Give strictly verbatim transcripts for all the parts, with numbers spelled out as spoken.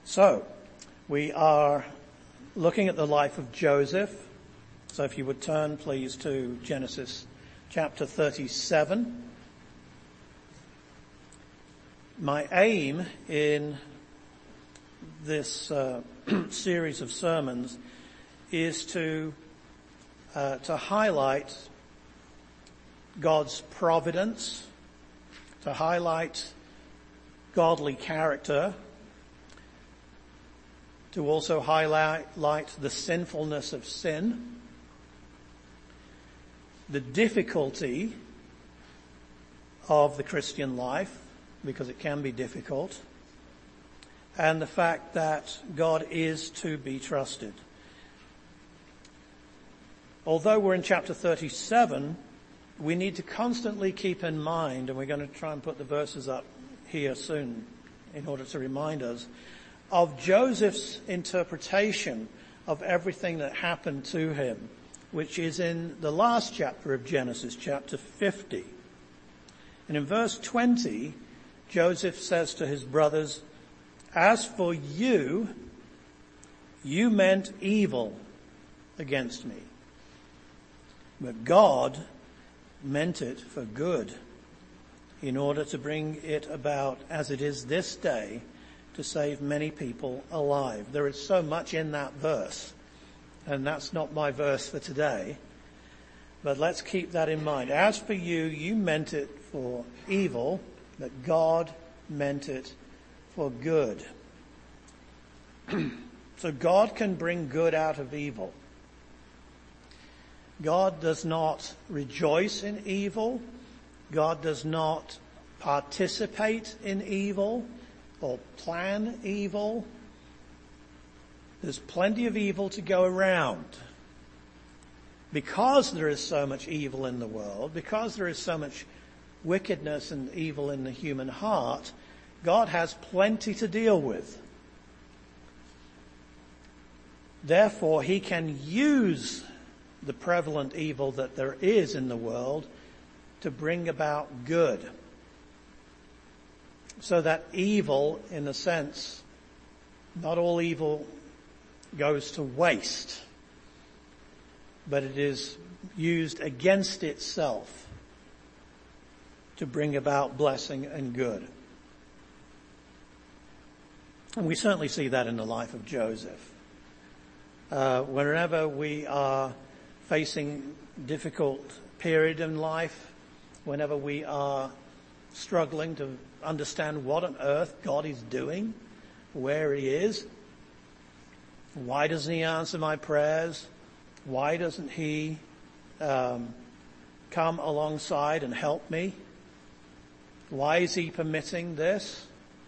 So, we are looking at the life of Joseph. So if you would turn, please, to Genesis chapter thirty-seven. My aim in this uh, series of sermons is to uh, to highlight God's providence, to highlight godly character, to also highlight light the sinfulness of sin, the difficulty of the Christian life, because it can be difficult, and the fact that God is to be trusted. Although we're in chapter thirty-seven, we need to constantly keep in mind, and we're going to try and put the verses up here soon in order to remind us, of Joseph's interpretation of everything that happened to him, which is in the last chapter of Genesis, chapter fifty. And in verse twenty, Joseph says to his brothers, "As for you, you meant evil against me, but God meant it for good, in order to bring it about as it is this day, to save many people alive." There is so much in that verse, and that's not my verse for today, but let's keep that in mind. As for you, you meant it for evil, but God meant it for good. So God can bring good out of evil. God does not rejoice in evil. God does not participate in evil or plan evil. There's plenty of evil to go around. Because there is so much evil in the world, because there is so much wickedness and evil in the human heart, God has plenty to deal with. Therefore, he can use the prevalent evil that there is in the world to bring about good. So that evil, in a sense, not all evil goes to waste, but it is used against itself to bring about blessing and good. And we certainly see that in the life of Joseph. Uh, whenever we are facing difficult period in life, whenever we are struggling to understand what on earth God is doing, where he is, why doesn't he answer my prayers? Why doesn't he um, come alongside and help me? Why is he permitting this?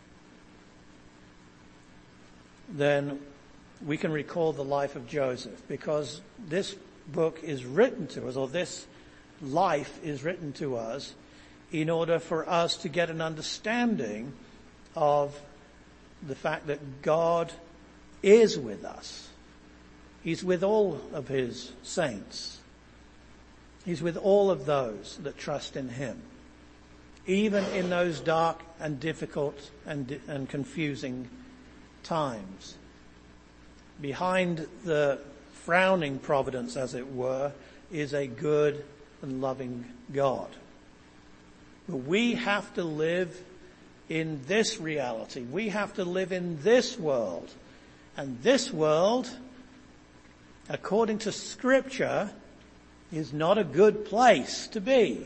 Then we can recall the life of Joseph, because this book is written to us, or this life is written to us, in order for us to get an understanding of the fact that God is with us. He's with all of his saints. He's with all of those that trust in him, even in those dark and difficult and, and confusing times. Behind the frowning providence, as it were, is a good and loving God. But we have to live in this reality. We have to live in this world. And this world, according to Scripture, is not a good place to be.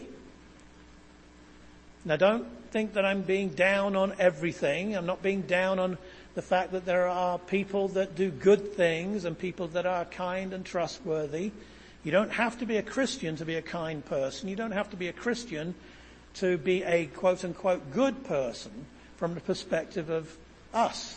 Now, don't think that I'm being down on everything. I'm not being down on the fact that there are people that do good things and people that are kind and trustworthy. You don't have to be a Christian to be a kind person. You don't have to be a Christian to be a quote-unquote good person from the perspective of us.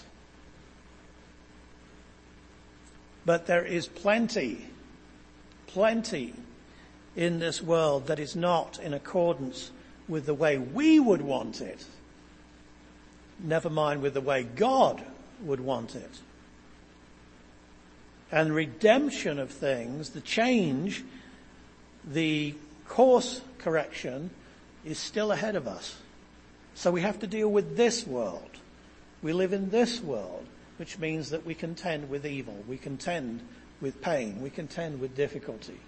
But there is plenty, plenty in this world that is not in accordance with the way we would want it, never mind with the way God would want it. And redemption of things, the change, the course correction is still ahead of us. So we have to deal with this world. We live in this world. which means that we contend with evil, we contend with pain, we contend with difficulty.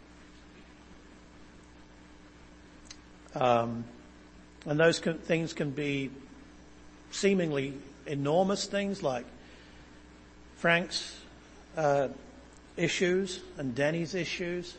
Um, and those can, things can be seemingly enormous things like Frank's uh, issues and Denny's issues.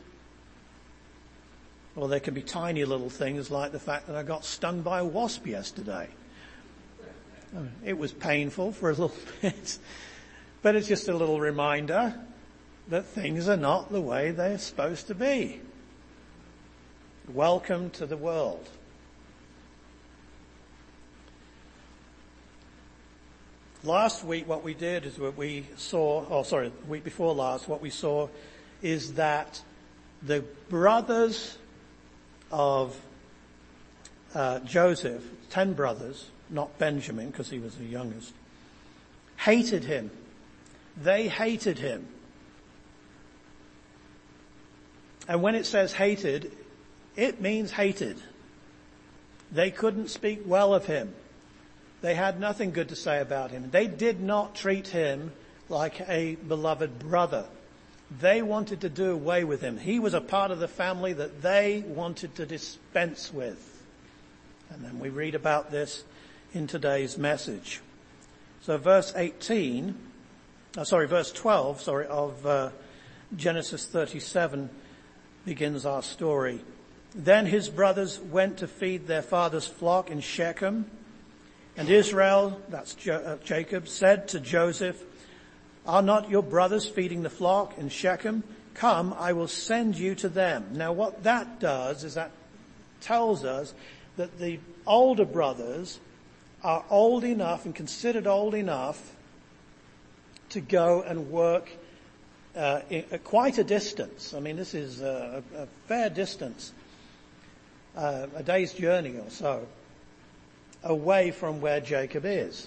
Or they can be tiny little things like the fact that I got stung by a wasp yesterday. It was painful for a little bit, but it's just a little reminder that things are not the way they're supposed to be. Welcome to the world. Last week what we did is what we saw, oh sorry, the week before last, what we saw is that the brothers of uh, Joseph, ten brothers, not Benjamin because he was the youngest, hated him. They hated him. And when it says hated, it means hated. They couldn't speak well of him. They had nothing good to say about him. They did not treat him like a beloved brother. They wanted to do away with him. He was a part of the family that they wanted to dispense with. And then we read about this in today's message. So verse eighteen, oh, sorry, verse twelve, sorry, of uh, Genesis thirty-seven begins our story. Then his brothers went to feed their father's flock in Shechem. And Israel, that's jo- uh, Jacob, said to Joseph, "Are not your brothers feeding the flock in Shechem? Come, I will send you to them." Now what that does is that tells us that the older brothers are old enough and considered old enough to go and work uh, in, at quite a distance. I mean, this is a, a fair distance, uh, a day's journey or so, away from where Jacob is.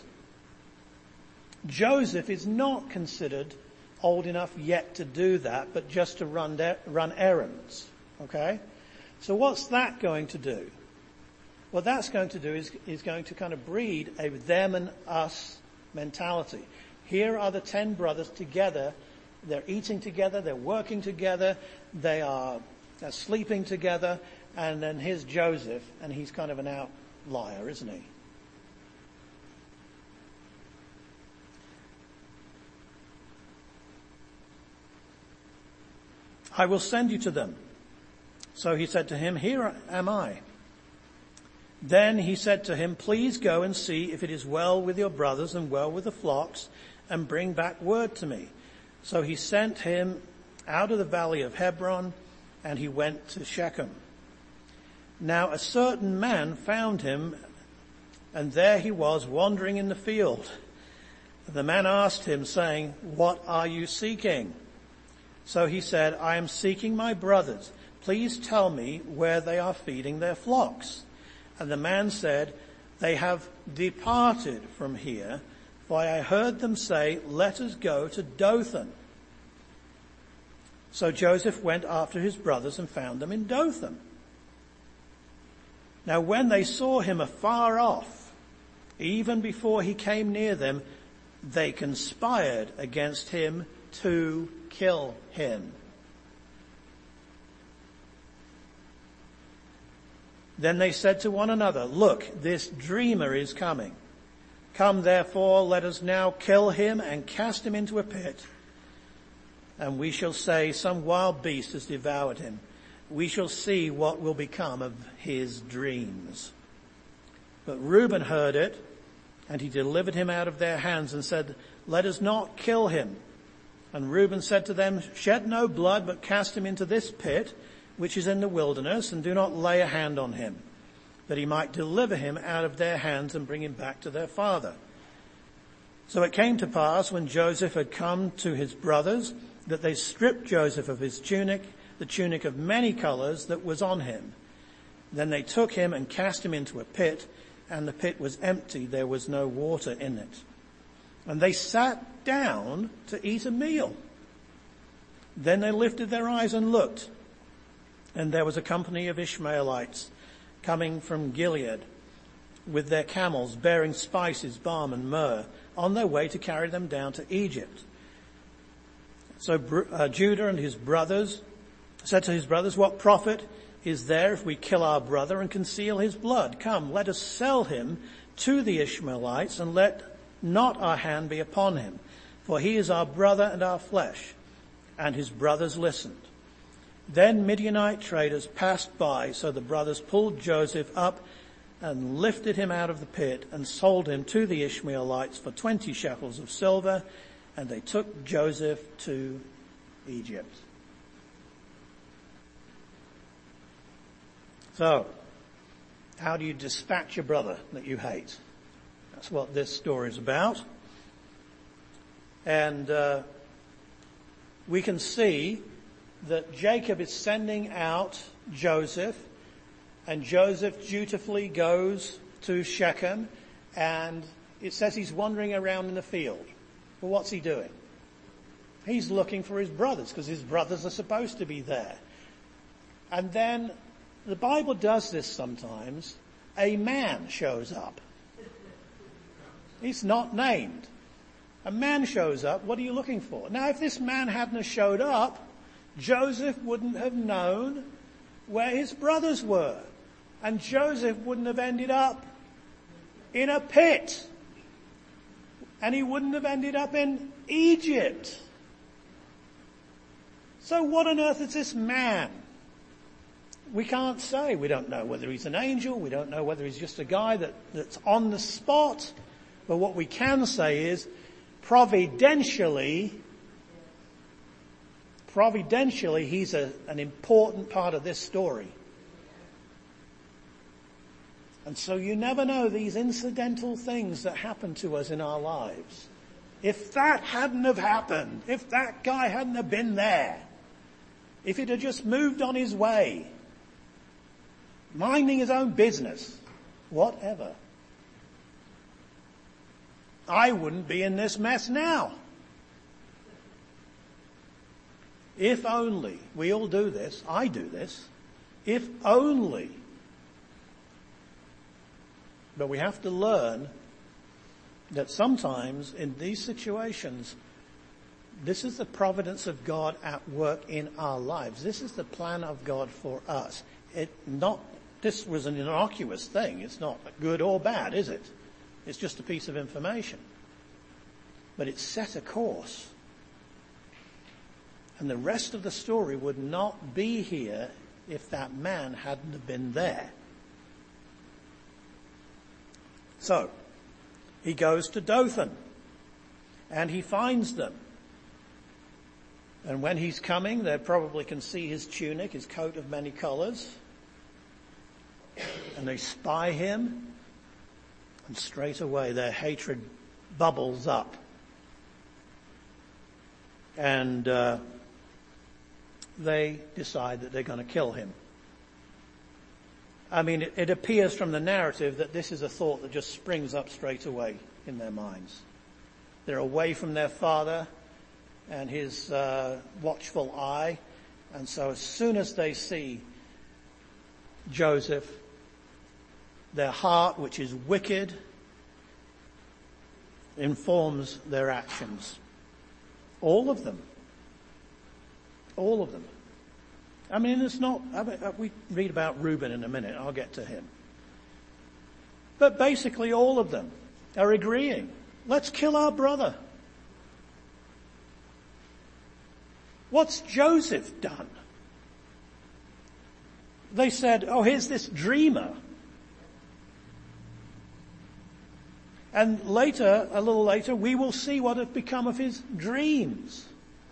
Joseph is not considered old enough yet to do that, but just to run de- run errands. Okay? So what's that going to do? What that's going to do is, is going to kind of breed a them and us mentality. Here are the ten brothers together. They're eating together. They're working together. They are they're sleeping together. And then here's Joseph, and he's kind of an outlier, isn't he? "I will send you to them." So he said to him, "Here am I." Then he said to him, "Please go and see if it is well with your brothers and well with the flocks, and bring back word to me." So he sent him out of the valley of Hebron, and he went to Shechem. Now a certain man found him, and there he was wandering in the field. The man asked him, saying, "What are you seeking?" So he said, "I am seeking my brothers. Please tell me where they are feeding their flocks." And the man said, "They have departed from here, for I heard them say, 'Let us go to Dothan.'" So Joseph went after his brothers and found them in Dothan. Now when they saw him afar off, even before he came near them, they conspired against him to kill him. Then they said to one another, "Look, this dreamer is coming. Come therefore, let us now kill him and cast him into a pit. And we shall say, some wild beast has devoured him. We shall see what will become of his dreams." But Reuben heard it, and he delivered him out of their hands and said, "Let us not kill him." And Reuben said to them, "Shed no blood, but cast him into this pit, which is in the wilderness, and do not lay a hand on him, that he might deliver him out of their hands and bring him back to their father." So it came to pass, when Joseph had come to his brothers, that they stripped Joseph of his tunic, the tunic of many colors that was on him. Then they took him and cast him into a pit, and the pit was empty, there was no water in it. And they sat down to eat a meal. Then they lifted their eyes and looked, and there was a company of Ishmaelites coming from Gilead, with their camels, bearing spices, balm and myrrh, on their way to carry them down to Egypt. So uh, Judah and his brothers said to his brothers, "What profit is there if we kill our brother and conceal his blood? Come, let us sell him to the Ishmaelites, and let not our hand be upon him, for he is our brother and our flesh." And his brothers listened. Then Midianite traders passed by, so the brothers pulled Joseph up and lifted him out of the pit and sold him to the Ishmaelites for twenty shekels of silver, and they took Joseph to Egypt. So, how do you dispatch your brother that you hate? That's what this story is about. And uh, we can see that Jacob is sending out Joseph, and Joseph dutifully goes to Shechem, and it says he's wandering around in the field. Well, what's he doing? He's looking for his brothers, because his brothers are supposed to be there. And then the Bible does this sometimes. A man shows up. He's not named. A man shows up. What are you looking for? Now, if this man hadn't have showed up, Joseph wouldn't have known where his brothers were. And Joseph wouldn't have ended up in a pit. And he wouldn't have ended up in Egypt. So what on earth is this man? We can't say. We don't know whether he's an angel. We don't know whether he's just a guy that, that's on the spot. But what we can say is, providentially, providentially, he's a, an important part of this story. And so you never know these incidental things that happen to us in our lives. If that hadn't have happened, if that guy hadn't have been there, if it had just moved on his way, minding his own business, whatever, I wouldn't be in this mess now. If only, we all do this, I do this, if only. But we have to learn that sometimes in these situations, this is the providence of God at work in our lives. This is the plan of God for us. It not, this was an innocuous thing. It's not good or bad, is it? It's just a piece of information. But it set a course. And the rest of the story would not be here if that man hadn't have been there. So, he goes to Dothan, and he finds them. And when he's coming, they probably can see his tunic, his coat of many colors. And they spy him, and straight away their hatred bubbles up. And uh, they decide that they're going to kill him. I mean, it, it appears from the narrative that this is a thought that just springs up straight away in their minds. They're away from their father and his uh, watchful eye. And so as soon as they see Joseph, their heart, which is wicked, informs their actions. All of them. All of them. I mean, it's not, I mean, we read about Reuben in a minute. I'll get to him. But basically all of them are agreeing. Let's kill our brother. What's Joseph done? They said, oh, here's this dreamer. And later, a little later, we will see what had become of his dreams.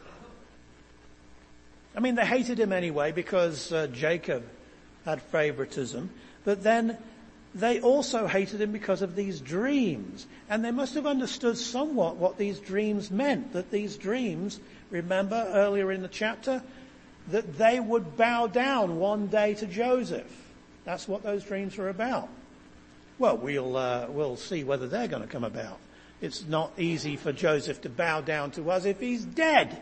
I mean, they hated him anyway because uh, Jacob had favoritism. But then they also hated him because of these dreams. And they must have understood somewhat what these dreams meant. That these dreams, remember earlier in the chapter, that they would bow down one day to Joseph. That's what those dreams were about. Well, we'll, uh, we'll see whether they're going to come about. It's not easy for Joseph to bow down to us if he's dead.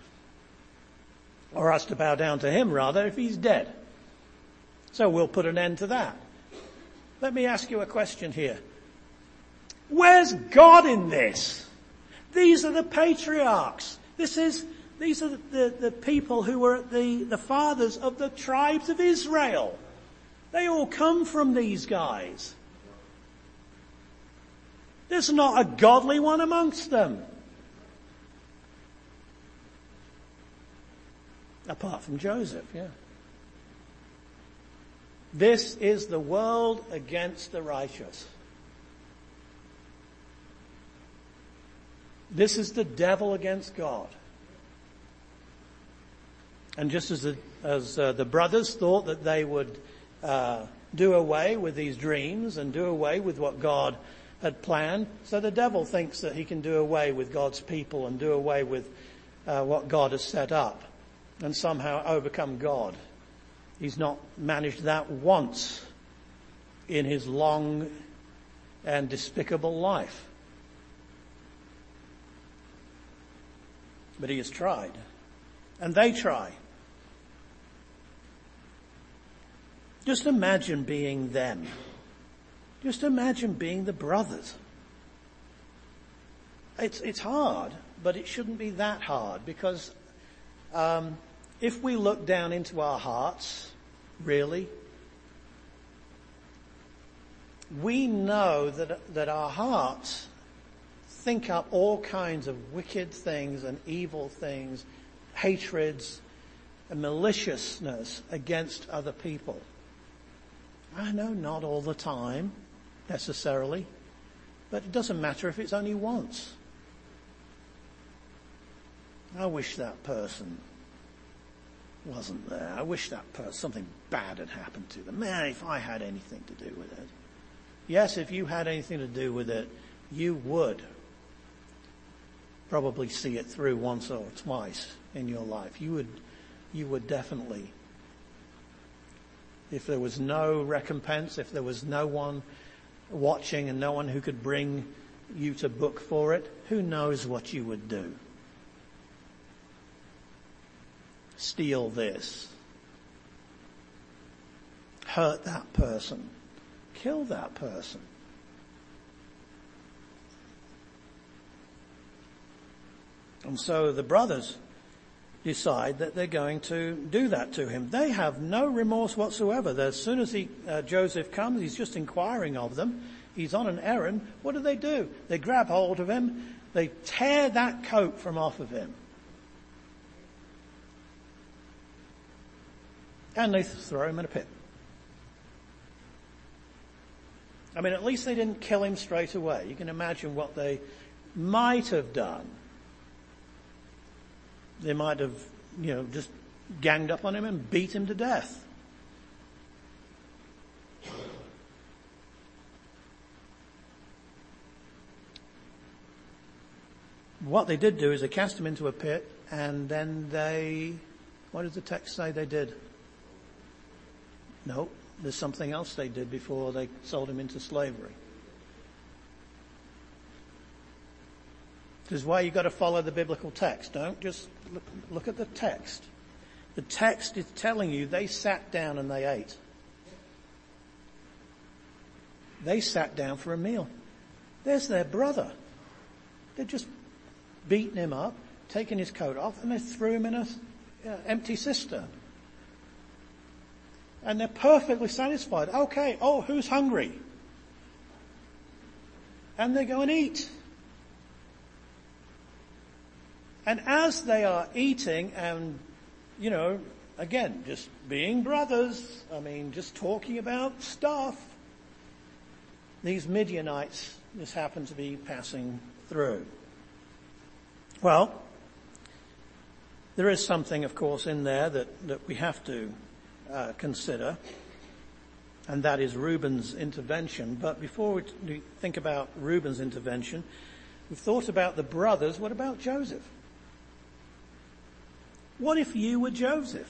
Or us to bow down to him, rather, if he's dead. So we'll put an end to that. Let me ask you a question here. Where's God in this? These are the patriarchs. This is, these are the, the, the people who were the, the fathers of the tribes of Israel. They all come from these guys. There's not a godly one amongst them. Apart from Joseph, yeah. This is the world against the righteous. This is the devil against God. And just as the, as uh, the brothers thought that they would uh, do away with these dreams and do away with what God had planned, so the devil thinks that he can do away with God's people and do away with uh, what God has set up and somehow overcome God. He's not managed that once in his long and despicable life. But he has tried. And they try. Just imagine being them. Just imagine being the brothers. It's, it's hard, but it shouldn't be that hard, because um, if we look down into our hearts, really, we know that, that our hearts think up all kinds of wicked things and evil things, hatreds and maliciousness against other people. I know not all the time, necessarily, but it doesn't matter if it's only once. I wish that person wasn't there. I wish that person, something bad had happened to them. Man, if I had anything to do with it. Yes, if you had anything to do with it, you would probably see it through once or twice in your life. You would, you would definitely. If there was no recompense, if there was no one watching and no one who could bring you to book for it, who knows what you would do? Steal this. Hurt that person. Kill that person. And so the brothers decide that they're going to do that to him. They have no remorse whatsoever. As soon as he, uh, Joseph comes, he's just inquiring of them. He's on an errand. What do they do? They grab hold of him. They tear that coat from off of him. And they throw him in a pit. I mean, at least they didn't kill him straight away. You can imagine what they might have done. They might have, you know, just ganged up on him and beat him to death. What they did do is they cast him into a pit, and then they, what does the text say they did? No, there's something else they did before they sold him into slavery. This is why you've got to follow the biblical text. Don't just look, look at the text. The text is telling you they sat down and they ate. They sat down for a meal. There's their brother. They'd just beaten him up, taken his coat off, and they threw him in an uh, empty cistern. And they're perfectly satisfied. Okay, oh, who's hungry? And they go and eat. And as they are eating and, you know, again, just being brothers, I mean, just talking about stuff, these Midianites just happen to be passing through. Well, there is something, of course, in there that, that we have to uh, consider, and that is Reuben's intervention. But before we think about Reuben's intervention, we've thought about the brothers. What about Joseph? What if you were Joseph?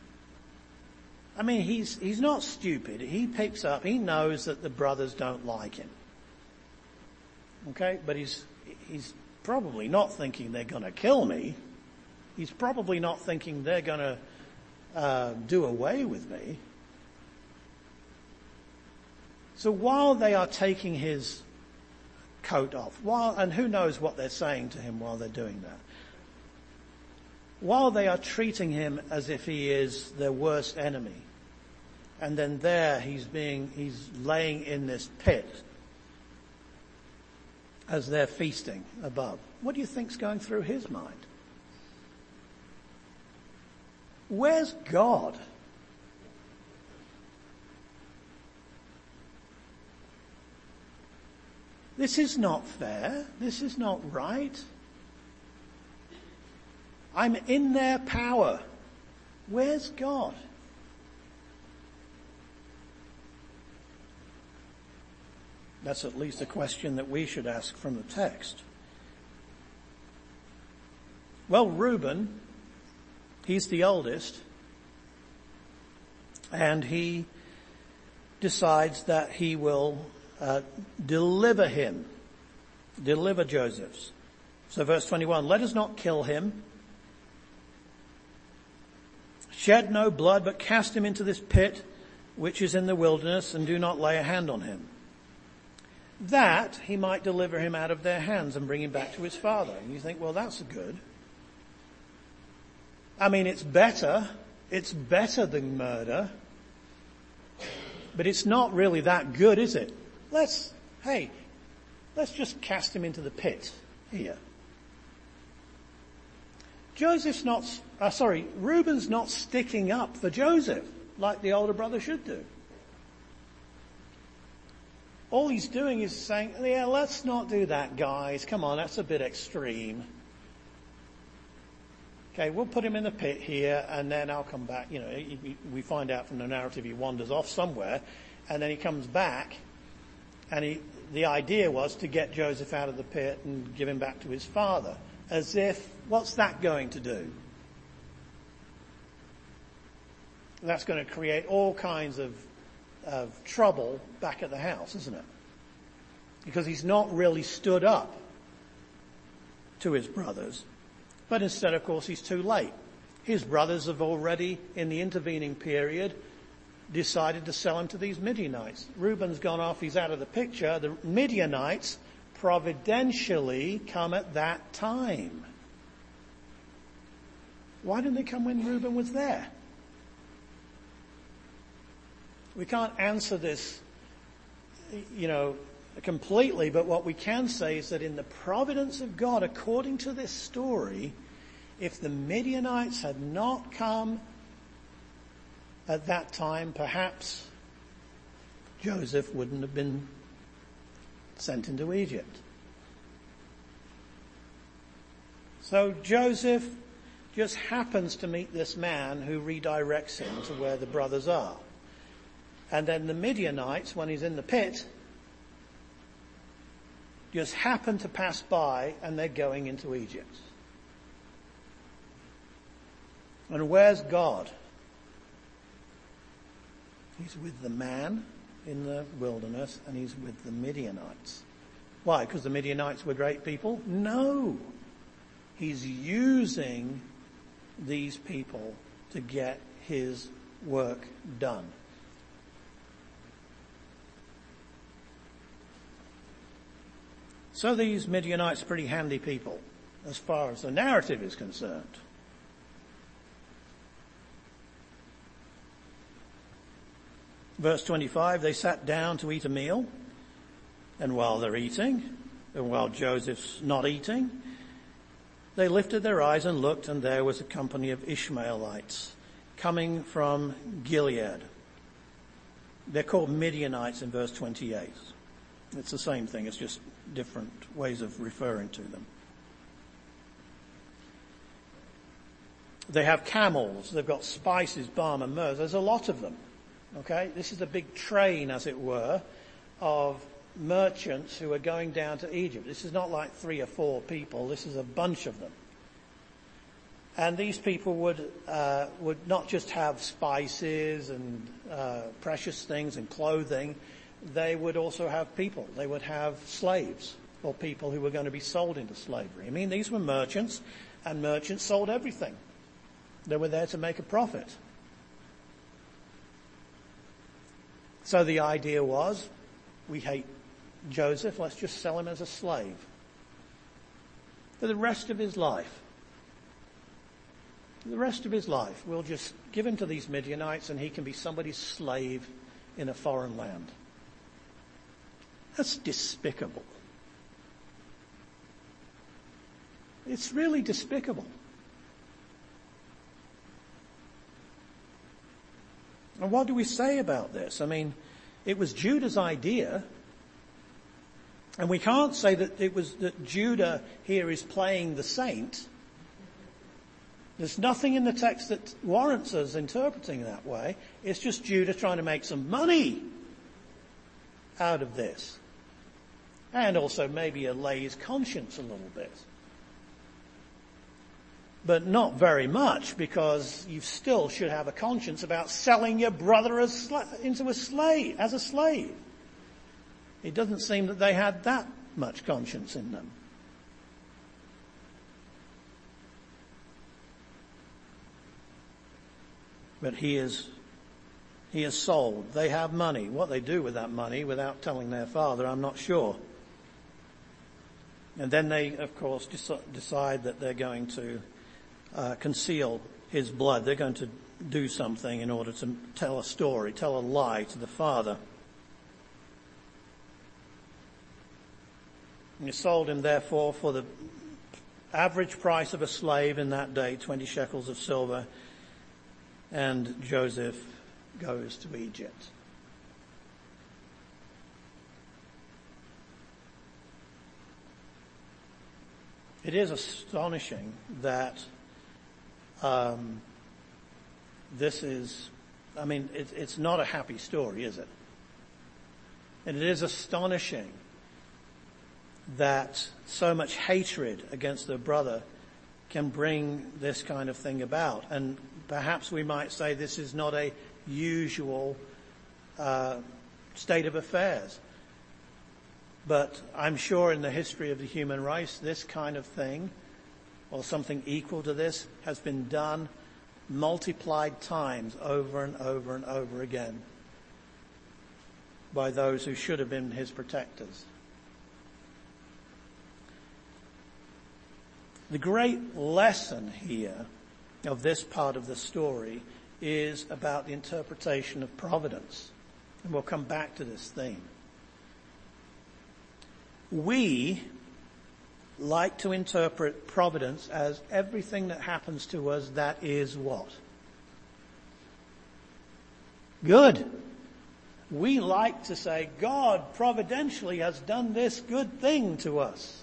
I mean, he's he's not stupid. He picks up, he knows that the brothers don't like him. Okay? But he's he's probably not thinking they're going to kill me. He's probably not thinking they're going to uh, do away with me. So while they are taking his coat off, while, and who knows what they're saying to him while they're doing that, while they are treating him as if he is their worst enemy, and then there he's being, he's laying in this pit as they're feasting above. What do you think's going through his mind? Where's God? This is not fair. This is not right. I'm in their power. Where's God? That's at least a question that we should ask from the text. Well, Reuben, he's the oldest, and he decides that he will uh, deliver him, deliver Joseph. So verse twenty-one, let us not kill him, shed no blood, but cast him into this pit which is in the wilderness, and do not lay a hand on him, that he might deliver him out of their hands and bring him back to his father. And you think, well, that's good. I mean, it's better. It's better than murder. But it's not really that good, is it? Let's, hey, let's just cast him into the pit here. Joseph's not, uh, sorry, Reuben's not sticking up for Joseph like the older brother should do. All he's doing is saying, yeah, let's not do that, guys. Come on, that's a bit extreme. Okay, we'll put him in the pit here, and then I'll come back. You know, we find out from the narrative he wanders off somewhere, and then he comes back, and he, the idea was to get Joseph out of the pit and give him back to his father. As if, what's that going to do? That's going to create all kinds of of trouble back at the house, isn't it? Because he's not really stood up to his brothers. But instead, of course, he's too late. His brothers have already, in the intervening period, decided to sell him to these Midianites. Reuben's gone off, he's out of the picture. The Midianites providentially come at that time. Why didn't they come when Reuben was there? We can't answer this, you know, completely, but what we can say is that in the providence of God, according to this story, if the Midianites had not come at that time, perhaps Joseph wouldn't have been sent into Egypt. So Joseph just happens to meet this man who redirects him to where the brothers are. And then the Midianites, when he's in the pit, just happen to pass by, and they're going into Egypt. And where's God? He's with the man in the wilderness, and he's with the Midianites. Why? Because the Midianites were great people? No. He's using these people to get his work done. So these Midianites are pretty handy people as far as the narrative is concerned. Verse twenty-five, they sat down to eat a meal, and while they're eating, and while Joseph's not eating, they lifted their eyes and looked, and there was a company of Ishmaelites coming from Gilead. They're called Midianites in verse twenty-eight. It's the same thing, it's just different ways of referring to them. They have camels, they've got spices, balm and myrrh. There's a lot of them. Okay? This is a big train, as it were, of merchants who are going down to Egypt. This is not like three or four people, this is a bunch of them. And these people would uh, would not just have spices and uh, precious things and clothing. They would also have people. They would have slaves or people who were going to be sold into slavery. I mean, these were merchants, and merchants sold everything. They were there to make a profit. So the idea was, we hate Joseph, let's just sell him as a slave for the rest of his life. For the rest of his life, we'll just give him to these Midianites and he can be somebody's slave in a foreign land. That's despicable. It's really despicable. And what do we say about this? I mean, it was Judah's idea. And we can't say that it was that Judah here is playing the saint. There's nothing in the text that warrants us interpreting that way. It's just Judah trying to make some money out of this. And also maybe allay his conscience a little bit. But not very much, because you still should have a conscience about selling your brother as sla- into a slave, as a slave. It doesn't seem that they had that much conscience in them. But he is, he is sold. They have money. What they do with that money without telling their father, I'm not sure. And then they, of course, decide that they're going to uh, conceal his blood. They're going to do something in order to tell a story, tell a lie to the father. And you sold him, therefore, for the average price of a slave in that day, twenty shekels of silver. And Joseph goes to Egypt. It is astonishing that um, this is, I mean, it, it's not a happy story, is it? And it is astonishing that so much hatred against their brother can bring this kind of thing about. And perhaps we might say this is not a usual uh, state of affairs. But I'm sure in the history of the human race, this kind of thing, or something equal to this, has been done multiplied times over and over and over again by those who should have been his protectors. The great lesson here of this part of the story is about the interpretation of providence. And we'll come back to this theme. We like to interpret providence as everything that happens to us that is what? Good. We like to say God providentially has done this good thing to us.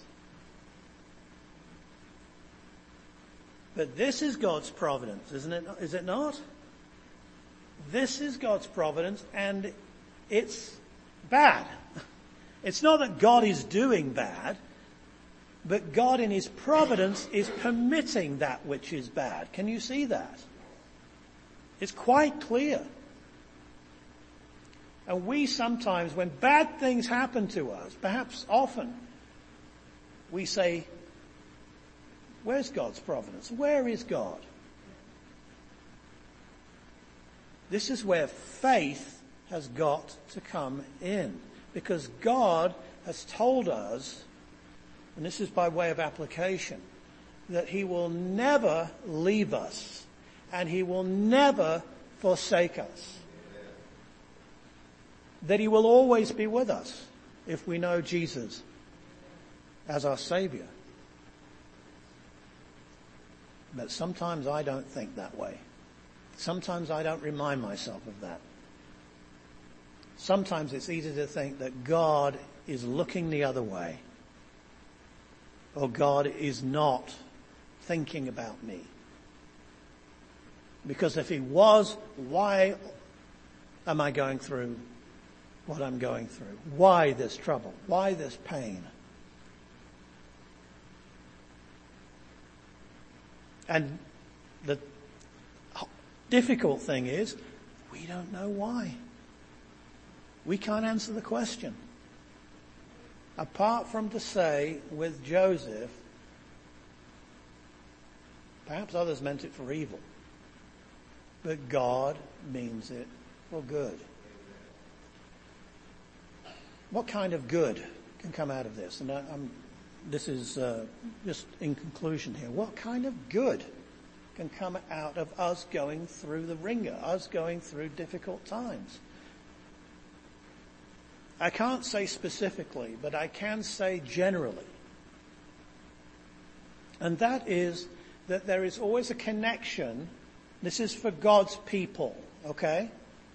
But this is God's providence, isn't it? Is it not? This is God's providence, and it's bad. It's not that God is doing bad, but God in his providence is permitting that which is bad. Can you see that? It's quite clear. And we sometimes, when bad things happen to us, perhaps often, we say, where's God's providence? Where is God? This is where faith has got to come in. Because God has told us, and this is by way of application, that he will never leave us and he will never forsake us. That he will always be with us if we know Jesus as our Savior. But sometimes I don't think that way. Sometimes I don't remind myself of that. Sometimes it's easy to think that God is looking the other way, or God is not thinking about me. Because if he was, why am I going through what I'm going through? Why this trouble? Why this pain? And the difficult thing is, we don't know why. We can't answer the question. Apart from to say with Joseph, perhaps others meant it for evil, but God means it for good. what kind of good can come out of this? And I, I'm, this is uh, just in conclusion here. What kind of good can come out of us going through the ringer, us going through difficult times? I can't say specifically, but I can say generally. And that is that there is always a connection. This is for God's people, okay?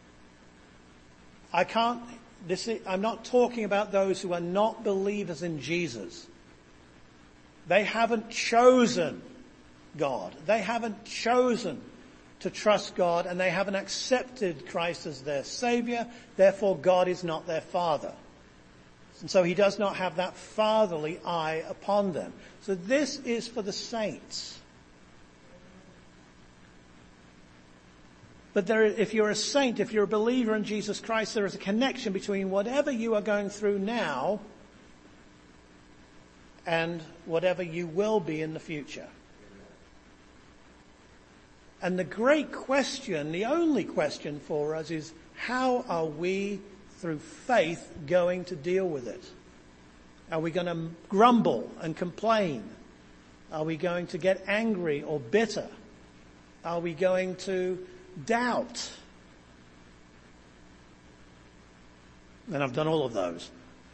I can't, this is, I'm not talking about those who are not believers in Jesus. They haven't chosen God. They haven't chosen to trust God, and they haven't accepted Christ as their Savior. Therefore, God is not their Father. And so he does not have that fatherly eye upon them. So this is for the saints. But there, if you're a saint, if you're a believer in Jesus Christ, there is a connection between whatever you are going through now and whatever you will be in the future. And the great question, the only question for us is, how are we, through faith, going to deal with it? Are we going to grumble and complain? Are we going to get angry or bitter? Are we going to doubt? And I've done all of those.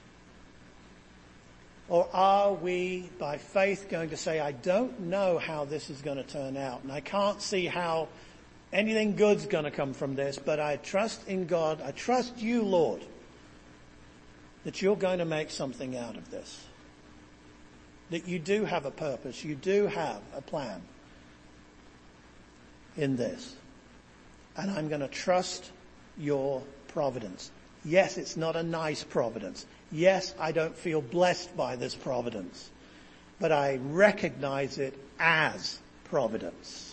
Or are we, by faith, going to say, I don't know how this is going to turn out, and I can't see how anything good's going to come from this, but I trust in God, I trust you, Lord, that you're going to make something out of this. That you do have a purpose, you do have a plan in this. And I'm going to trust your providence. Yes, it's not a nice providence. Yes, I don't feel blessed by this providence, but I recognize it as providence.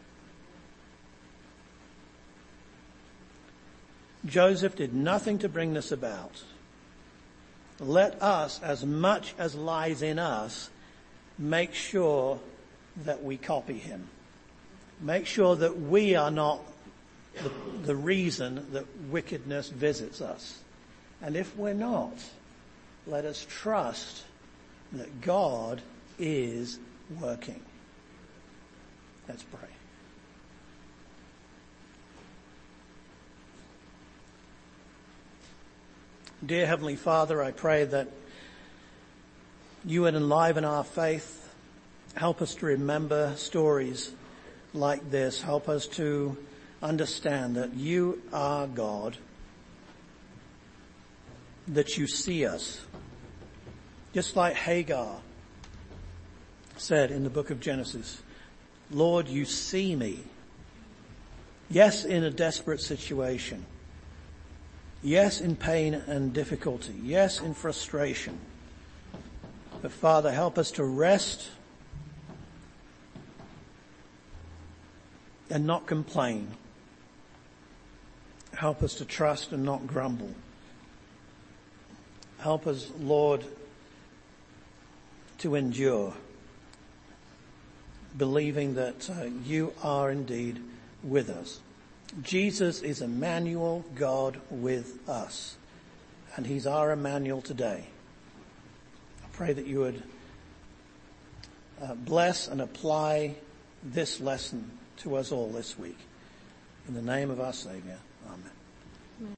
Joseph did nothing to bring this about. Let us, as much as lies in us, make sure that we copy him. Make sure that we are not the, the reason that wickedness visits us. And if we're not, let us trust that God is working. Let's pray. Dear Heavenly Father, I pray that you would enliven our faith. Help us to remember stories like this. Help us to understand that you are God, that you see us. Just like Hagar said in the book of Genesis, Lord, you see me. Yes, in a desperate situation. Yes, in pain and difficulty. Yes, in frustration. But Father, help us to rest and not complain. Help us to trust and not grumble. Help us, Lord, to endure, believing that uh, you are indeed with us. Jesus is Emmanuel, God with us, and he's our Emmanuel today. I pray that you would uh, bless and apply this lesson to us all this week. In the name of our Savior, amen.